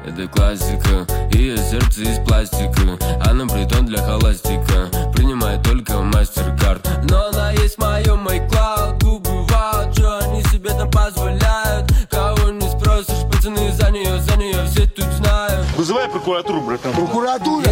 это классика. Ее сердце из пластика, она притон для холостика. Принимает только MasterCard, но она есть в моем iCloud. Губы вау, что они себе там позволяют? Кого не спросишь, пацаны, за нее все тут знают. Вызывай прокуратуру, братан. Прокуратура?